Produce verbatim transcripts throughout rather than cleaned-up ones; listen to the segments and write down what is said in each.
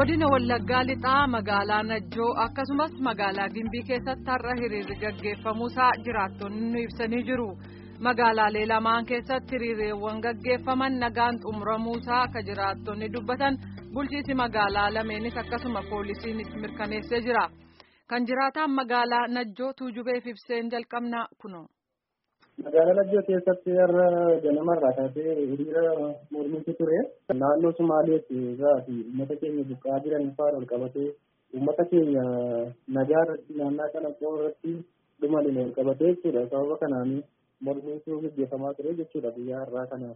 godina Wallaggaa lixaa magaalaa Najjoo akkasumas magaalaa Gimbii keessatti har'a hiriirri gaggeeffamuusaa jiraattonni ibsanii jiru. Magaalaalee lamaan keessatti hiriirreewwan gaggeeffaman nagaan xumuramuusaa akka jiraattonni dubbatan bulchiinsi magaalaa lameenis akkasuma poolisiinis mirkaneessee jira. Kan jiraataan magaalaa Najjoo Tuujubeef ibseen jalqabnaa kuno. Magaalaa Najjoo keessatti har'a ganamarraa kaasee hiriira mormiitu ture. Naannoo Sumaaleetti irraati uummata keenya buqqaa jiran faana ol qabatee uummata keenya nagaa irratti naannaa kana irratti dhumaleen ol qabatee jechuudha. Sababa kanaan mormiitu gaggeeffamaa ture jechuudha guyyaa har'aa kanaaf.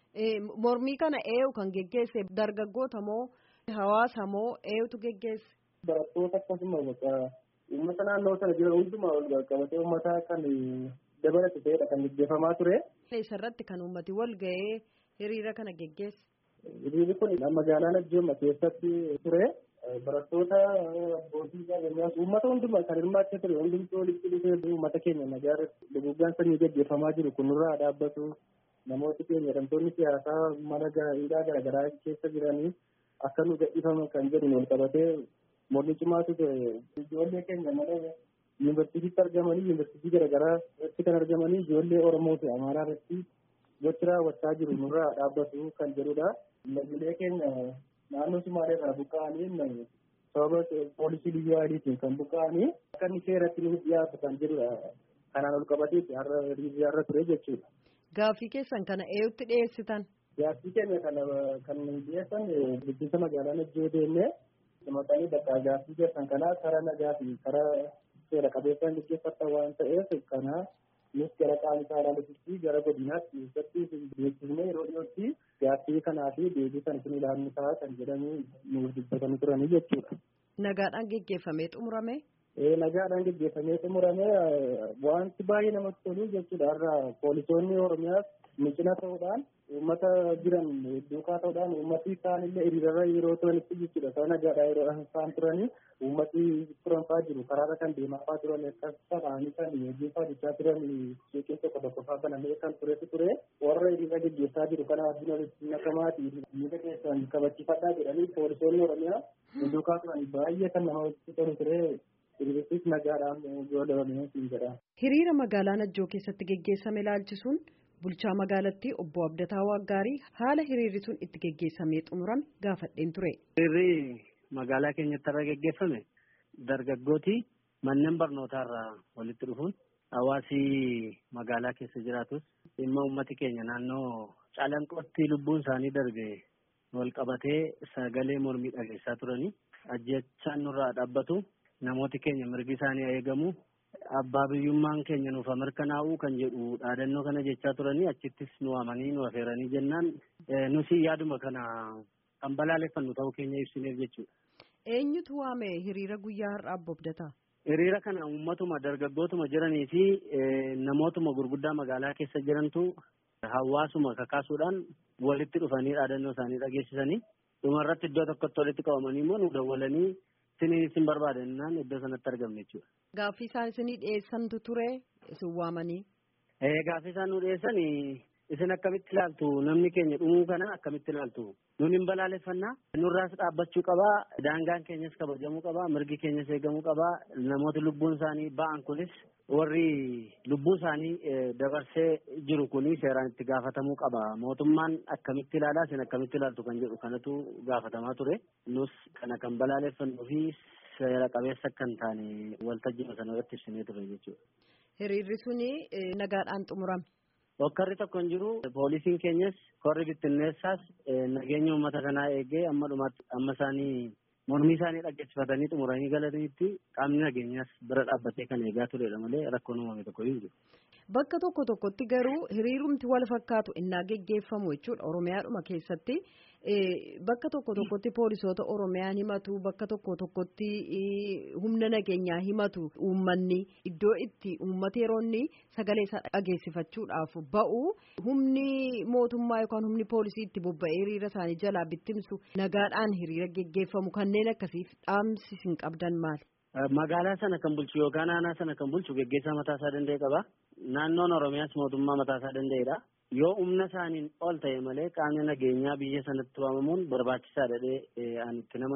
Mormii kana eenyu kan geggeesse dargaggoota moo hawaasa moo eenyutu geggeesse? Barattoota akkasumas uummata naannoo sana jiran hundumaa ol qabatee uummata kan dabalatu ta'edha kan gaggeeffamaa ture. Isarratti kan uummati wal ga'ee hiriira kana geggeesse. Hiriirri kun magaalaa Najjoo keessatti ture. Barattoota abbootii qabeenyaa uummata hundumaa kan hirmaachaa ture hundumtuu walitti dhufee uummata keenya nagaa irratti duguggaan sanyii gaggeeffamaa jiru kunirraa dhaabbatu namooti keenya hidhamtoonni siyaasaa mana hidhaa garaagaraa keessa jiranii akka nu gadhiifaman kan jedhu wal qabatee mormii cimaatu ture. Ijoollee keenya mana yuunivarsiitiitti argamanii yuunivarsiitii garaagaraa irratti kan argamanii ijoollee Oromoo fi Amaaraa irratti gocha raawwachaa jiru nurraa dhaabbatu kan jedhudha. Lammiilee keenya naannoo Sumaalee irraa buqqa'anii sababa poolisii liyyuu haayiliitiin kan buqqa'anii akka inni seeratti nuuf dhiyaatu kan jedhudha. Kanaan ol qabateetti har'a hiriirri har'a ture jechuudha. Gaaffii keessan kana eenyutti dhiyeessitan? Gaaffii keenya kana kan dhiyeessan bulchiinsa magaalaa Najjoo deemnee maqaan bakka gaaffii keessan kanaa karaa nagaa fi karaa seera qabeessaan gaggeeffatan waan ta'eef kana nus gara qaama saalaalitti gara godinaatti keessatti beeksifnee yeroo dhiyootti gaaffii kanaa fi deebii kan isin ilaallu ta'a kan jedhamu nuuf dubbatanii turanii jechuudha. Nagaadhaan gaggeeffamee xumurame? Ee nagaadhaan gaggeeffamee xumurame wanti baay'ee namatti tolu jechuudha. Har'a poolisoonni Oromiyaas micina ta'uudhaan uummata jiran duukaa ta'uudhaan uummati isaanillee hiriirarra yeroo turanitti jechuudha. Sana nagaadhaa yeroo isaan turanii uummati turanfaa jiru karaarra kan deemaafaa turan akkas ta'anii kan hojiifaa jechaa turan sheekeen tokko tokko fa'aa banamee kan turetu ture. Warra hiriira gaggeessaa jiru kana adduna walitti nakamaati miidha keessan kabachiifadhaa jedhanii poolisoonni Oromiyaa duukaa turan baay'ee kan namatti tolu ture. Hiriirris nagaadhaan godhamee jedha. Hiriira magaalaa Najjoo keessatti gaggeessame ilaalchisuun bulchaa magaalattii obbo Abdataa Waaggaarii haala hiriirri sun itti gaggeessamee xumurame gaafadheen ture. Hiriirri magaalaa keenyatti irra gaggeeffame dargaggooti manneen barnootaarraa walitti dhufuun hawaasi magaalaa keessa jiraatus dhimma uummati keenya naannoo calanqootti lubbuun isaanii darbe wal qabatee sagalee mormii dhageessaa turanii ajjechaan nurraa dhaabbatu. Namooti keenya mirgi isaanii eegamu abbaa biyyummaan keenya nuuf mirkanaa'uu kan jedhu dhaadannoo kana jechaa turanii achittis nu waamanii nu affeeranii jennaan nusi yaaduma kana kan balaaleffannu ta'uu keenya ibsineef jechuudha. Eenyutu waame hiriira guyyaa har'aa Obbo Abdataa? Hiriira kana uummatuma dargaggootuma jiranii fi namootuma gurguddaa magaalaa keessa jirantu hawaasuma kakaasuudhaan walitti dhufanii dhaadannoo isaanii dhageessisanii dhumarratti iddoo tokkotti walitti qabamanii immoo nu dawwalanii Sini isin barbaadannaan iddoo sanatti argamne jechuudha. Gaaffii isaan isinii dhiyeessantu ture isin waamanii? Ee gaaffii isaan nu dhiyeessan isin akkamitti ilaaltu namni keenya dhumuu kana akkamitti ilaaltu nun hin balaaleffannaa nurraas dhaabbachuu qabaa daangaan keenyas kabajamuu qabaa mirgi keenyas eegamuu qabaa namoota lubbuun isaanii ba'an kunis warri lubbuun isaanii dabarsee jiru kuni seeraan itti gaafatamuu qaba mootummaan akkamitti ilaalaa isin akkamitti ilaaltu kan jedhu kanatu gaafatamaa ture nus kana kan balaaleffannuu fi seera qabeessa kan taane waltajjii sana irratti ibsinee ture jechuudha. Hiriirri suni nagaadhaan xumurame. Wakkarri tokko hin jiru poolisiin keenyas korri bittinneessaas nageenya uummata kanaa eegee amma dhumaatti amma isaanii mormii isaanii dhageessifatanii xumuranii galaniitti qaamni nageenyaas bira dhaabbatee kan eegaa turedha malee rakkoon uumame tokko hin jiru. Bakka tokko tokkotti garuu hiriirumti wal fakkaatu innaa geggeeffamu jechuudha Oromiyaadhuma keessatti bakka tokko tokkotti poolisoota Oromiyaa himatu bakka tokko tokkotti humna nageenyaa himatu uummanni iddoo itti uummata yeroonni sagalee isaa dhageessifachuudhaaf ba'u humni mootummaa yookaan humni poolisii itti bobba'ee hiriira isaanii jalaa bittimsu nagaadhaan hiriira geggeeffamu kanneen akkasiif dhaamsi isin qabdan maali? Magaalaa sana kan bulchu yookaan aanaa sana kan bulchu geggeessaa mataa isaa danda'e qaba. Naannoon Oromiyaas mootummaa mataa isaa danda'edha. Yoo humna isaaniin ol ta'e malee qaamni nageenyaa biyya sanatti waamamuun barbaachisaadha jedhee ani itti namanu.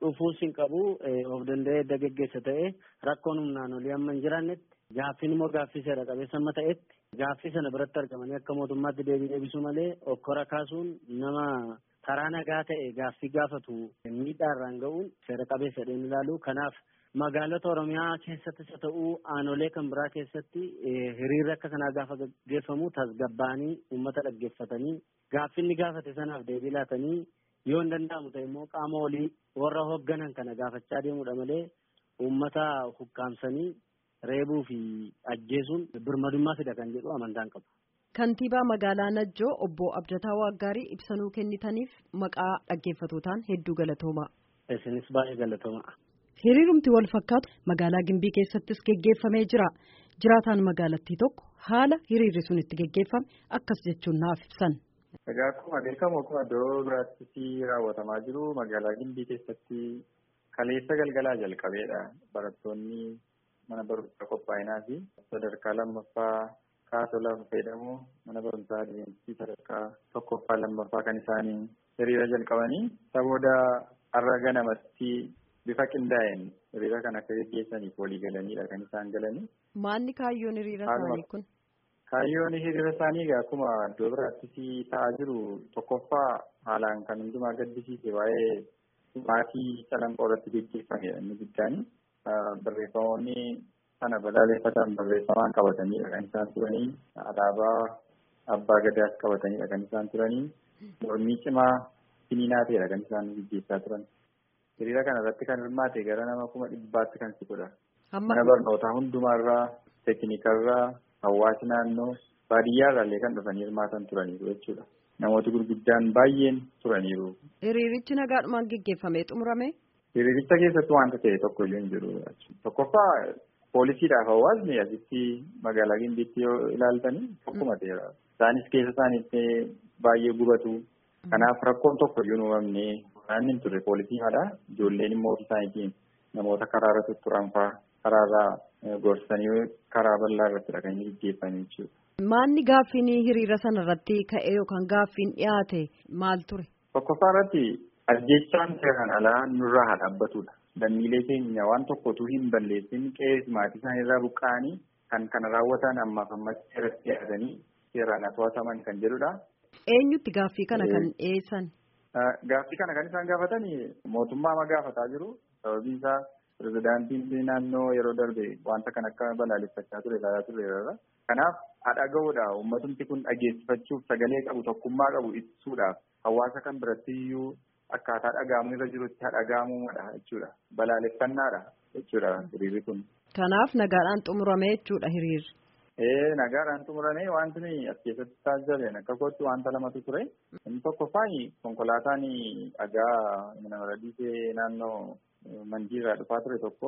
dhufuus hin qabu of danda'ee dagaggeessa ta'e rakkoon humnaan olii amma hin jiraannetti gaaffiin immoo gaaffii seera qabeessa amma ta'etti gaaffii sana biratti argamanii akka mootummaatti deebii deebisuu malee okkora kaasuun nama karaa nagaa ta'e gaaffii gaafatu miidhaa irraan ga'uun seera qabeessa jedheen ilaalu. Kanaaf magaalota Oromiyaa keessattis haa ta'uu aanolee kan biraa keessatti hiriirri akka kanaa gaafa gaggeeffamu tasgabbaa'anii uummata dhaggeeffatanii gaaffii inni gaafate sanaaf deebii laatanii yoo hin danda'amu ta'e immoo qaama olii warra hoogganan kana gaafachaa deemuudha malee uummata hukkaamsanii reebuu fi ajjeesuun birmadummaa fida kan jedhu amantaan qabu. Kantiibaa magaalaa Najjoo obbo Abdataa Waaggaarii ibsanuu kennitaniif maqaa dhaggeeffatootaan hedduu galatooma. Isinis baay'ee galatooma. Hiriirumti wal fakkaatu magaalaa Gimbii keessattis geggeeffamee jira. Jiraataan magaalattii tokko haala hiriirri sun itti geggeeffame akkas jechuun naaf ibsan. Egaa akkuma beekamu akkuma iddoo biraatti raawwatamaa jiru magaalaa Gimbii keessatti kaleessa galgalaa jalqabeedha. Barattoonni mana barumsaa qophaa'inaa fi sadarkaa lammaffaa kaasoo lama fayyadamu mana barumsaa adeemsii sadarkaa tokkoffaa lammaffaa kan isaanii hiriira jalqabanii sabooda har'a ganamatti bifa qindaa'een hiriira kan akka gaggeessaniif walii galaniidha kan isaan galanii. Maanni kaayyoon hiriira isaanii kun? Kaayyoon hiriira isaanii akkuma iddoo biraattis ta'aa jiru tokkoffaa haalaan kan hundumaa gaddisiise waa'ee maatii calanqoo irratti gaggeeffamedha inni guddaan. Barreeffamoonni kana balaaleffatan barreeffamaan qabataniidha kan isaan turanii alaabaa abbaa gadaas qabataniidha kan isaan turanii mormii cimaa finiinaa ta'edha kan isaan gaggeessaa turan. Hiriira kana irratti kan hirmaate gara nama kuma dhibbaatti kan siqudha. Mana barnootaa hundumaarraa teekinikarraa hawaasi naannoo baadiyyaarraallee kan dhufanii hirmaatan turaniiru jechuudha. Namooti gurguddaan baay'een turaniiru. Hiriirichi nagaadhumaan gaggeeffamee xumurame? Hiriiricha keessatti wanta ta'e tokko iyyuu hin jiru. Tokkoffaa poolisiidhaaf hawaasni asitti magaalaa Gimbiitti yoo ilaaltanii tokkuma ta'eera. Isaanis keessa isaaniitti baay'ee gubatu. Kanaaf rakkoon tokko iyyuu hin uumamne waraanni hin turre poolisiimadha. Ijoolleen immoo ofii isaaniitiin namoota karaarra tutturan fa'aa karaarraa gorsanii karaa bal'aa irrattidha kan inni gaggeeffame jechuudha. Maanni gaaffiin hiriira sana irratti ka'ee yookaan gaaffiin dhiyaate maal ture? Tokkoffaa irratti ajjeechaan seeraan alaa nurraa haa dhaabbatudha. Lammiilee keenya waan tokkotu hin balleessin qe'ee maatii isaanii irraa buqqa'anii kan kana raawwatan ammaaf ammatti seeratti dhiyaatanii seeraan to'ataman kan jedhudha. Eenyutti gaaffii kana kan dhiyeessan? Gaaffii kana kan isaan gaafatan mootummaa ma gaafataa jiru. Sababiin isaa pirezidaantiin naannoo yeroo darbe wanta kan akka balaaleffachaa ture ilaalaa turreerra. Kanaaf haadha ga'uudha uummatumti kun dhageessifachuuf sagalee qabu tokkummaa qabu ibsuudhaaf hawaasa kan biratti iyyuu akkaataa dhaga'amuu irra jirutti dhaga'amuudha jechuudha. Balaaleffannaadha jechuudha hiriirri kun. Kanaaf nagaadhaan xumurame jechuudha hiriirri. Ee nagaadhaan xumurame wanti as keessatti taasifaleen akka kootti wanta lamatu ture. Inni tokkoffaan konkolaataan dhagaa mana maradiisee naannoo manjiirraa dhufaa ture tokko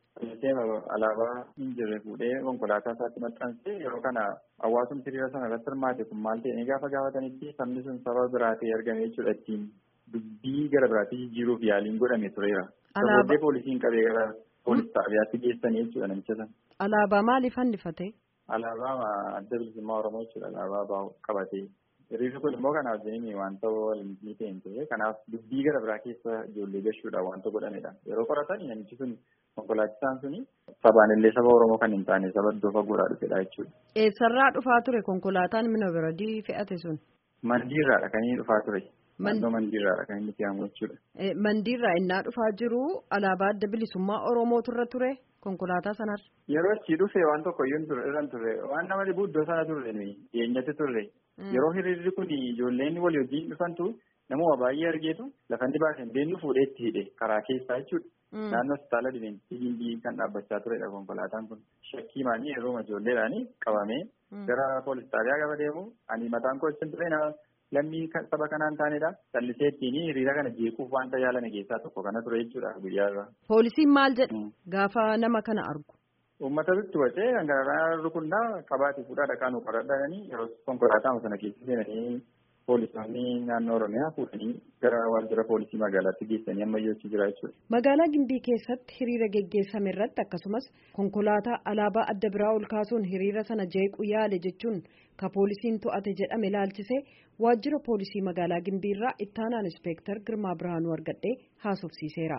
alaabaa hin jirre fuudhee konkolaataa isaatti maxxansee yeroo kana hawaasumti hiriira sana irratti hirmaate kun maal ta'e gaafa gaafatanitti sabni sun saba biraa ta'ee argame jechuudha ittiin dubbii gara biraatti jijjiiruuf yaaliin godhame tureera. Sabooddee poolisiin qabee gara poolis xaabiyaatti geessanii jechuudha namicha sana. Alaabaa maaliif fannifate? Alaabaa adda bilisummaa Oromoo jechuudha alaabaa qabatee. Hiriirri kun immoo kanaaf jenni wanta walii ta'e hin ture. Kanaaf dubbii gara biraa keessa ijoollee gashuudhaan wanta godhamedha. Yeroo qoratan namichi sun konkolaachisaan suni sabaan illee saba Oromoo kan hin taane saba iddoo fagoodhaa dhufedha jechuudha. Eessarraa dhufaa ture konkolaataan mana biradii fe'ate sun? Mandiirraadha kan inni dhufaa ture. Naannoo mandiirraadha kan inni fe'amu jechuudha. Mandiirraa innaa dhufaa jiru alaabaa adda bilisummaa Oromootu irra ture konkolaataa sanarra. Yeroo achi dhufe waan tokko iyyuu irra hin turre waan nama dhibu iddoo sana turre dhiyeenyatti turre. Yeroo hiriirri kun ijoolleen walii wajjin dhufantu namuma baay'ee argeetu lafan dibaasan deemnu fuudhee itti hidhe karaa keessaa jechuudha. Naannoo hospitaala Dibeenti Gimbii kan dhaabbachaa turedha konkolaataan kun. Shakkii maanii yeroo ijoolleedhaan qabamee gara poolis xaabiyaa gaba deemu ani mataan koo achi ture nama lammii saba kanaan taanedha. Callisee ittiin hiriira kana jeequuf wanta yaalame keessaa tokko kana ture jechuudha guyyaarra. Poolisiin maal jedha gaafa nama kana argu? Uummatatti wacee hanqarraa rukunnaa qabaatee fuudhaa dhaqaan qoradhaanii yeroo konkolaataa sana keessa seenanii poolisoonni naannoo Oromiyaa fuudhanii gara waajjira poolisii magaalaatti geessanii ammayyoochaa jira jechuudha. Magaalaa Gimbii keessatti hiriira geggeessame irratti akkasumas konkolaataa alaabaa adda biraa ol kaasuun hiriira sana jeequu yaale jechuun ka poolisiin to'ate jedhame ilaalchisee waajjira poolisii magaalaa Gimbii irraa ittaanaan inspektar Girmaa Birhaanuu argadhee haasofsiiseera.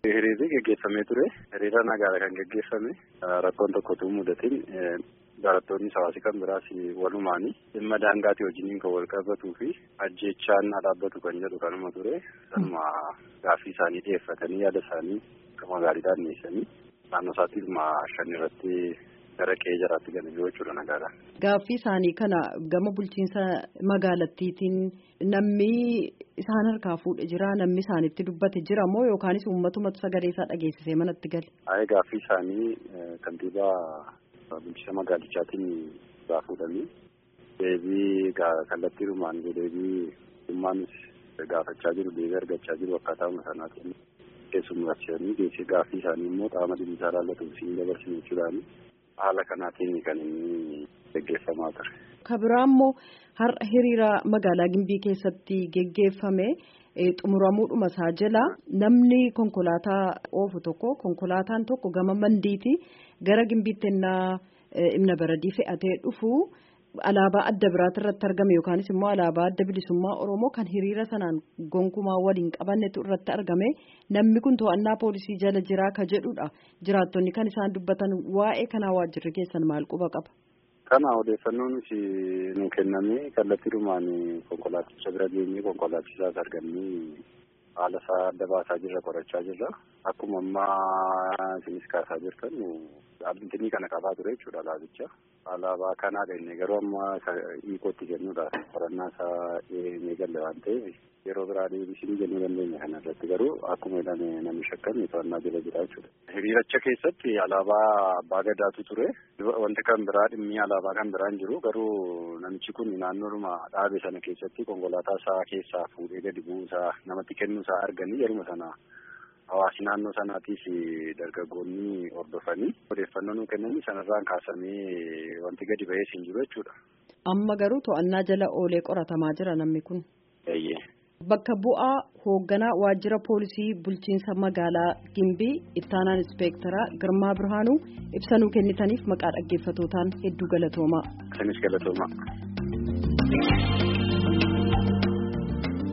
Hiriirri gaggeeffamee ture. Hiriira nagaadha kan gaggeeffame. Rakkoon tokkotu mudatiin barattoonni hawaasi kan biraas walumaanii dhimma daangaatii wajjiniin kan wal qabatuu fi ajjeechaan dhaabbatu kan jedhu kanuma ture. Kanuma gaaffii isaanii dhiyeeffatanii yaada isaanii akkuma gaariidhaan dhiyeessanii naannoo isaatti dhimma shan irratti gara qe'ee jaraatti galanii jechuudha nagaadha. Gaaffii isaanii kana gama bulchiinsa magaalattiitiin namni isaan harkaa fuudhe jira, namni isaanitti dubbate jira moo yookaanis uummatumatu sagalee isaa dhageessisee manatti gale? Ayee gaaffii isaanii kantiibaa bulchiinsa magaalichaatiin gaafuudhanii deebii kallattiidhumaan deebii uummannis gaafachaa jiru deebii argachaa jiru akkaataa sanaatiin keessummaachanii geessee gaaffii isaanii immoo qaama dhimmi isaa ilaallatuuf siin dabarsine jechuudhaani. Haala kanaatiin kan inni gaggeeffamaa ture. Kabiraa immoo har'a hiriira magaalaa Gimbii keessatti gaggeeffame xumuramuudhuma isaa jala namni konkolaataa oofu tokko konkolaataan tokko gama mandiiti gara Gimbiitti ennaa Ibna Baradii fe'atee dhufu alaabaa adda biraati irratti argame yookaanis immoo alaabaa adda bilisummaa Oromoo kan hiriira sanaan gonkumaa waliin qabannetu irratti argame namni kun to'annaa poolisii jala jiraa ka jedhudha. Jiraattonni kan isaan dubbatan waa'ee kanaa waajjirri keessan maal quba qaba? Kana odeeffannoon nu kenname kallattiidhumaan konkolaachicha bira geenyee konkolaachisaas argannee haala isaa adda baasaa jirra qorachaa jirra. Akkuma ammaa isinis kaasaa jirtan dhaabbiinii kana qabaa ture jechuudha alaabicha. Alaabaa kanaa dhenne garuu amma hiikootti jennuudha. Qorannaa isaa eegalle waan ta'eef yeroo biraa deebisanii jennuu dandeenya kana irratti garuu akkuma jedhame namni shakkan to'annaa jala jira jechuudha. Hiriiracha keessatti alaabaa abbaa gadaatu ture. Wanti kan biraa dhimmi alaabaa kan biraan jiru garuu namichi kun naannoodhuma dhaabe sana keessatti konkolaataa isaa keessaa fuudhee gadi bu'uusaa namatti kennuusaa arganii yeruma sana hawaasi naannoo sanaatiif dargaggoonni hordofanii odeeffannoo nuu kennanii sanarraan kaasamee wanti gadi ba'ee siin jiru jechuudha. Amma garuu to'annaa jala oolee qoratamaa jira namni kun. Eeyyee. Bakka bu'aa hoogganaa waajjira poolisii bulchiinsa magaalaa Gimbii ittaanaan ispeektaraa Girmaa Birhaanuu ibsa nuu kennitaniif maqaa dhaggeeffatootaan hedduu galatoomaa. Isinis galatoomaa.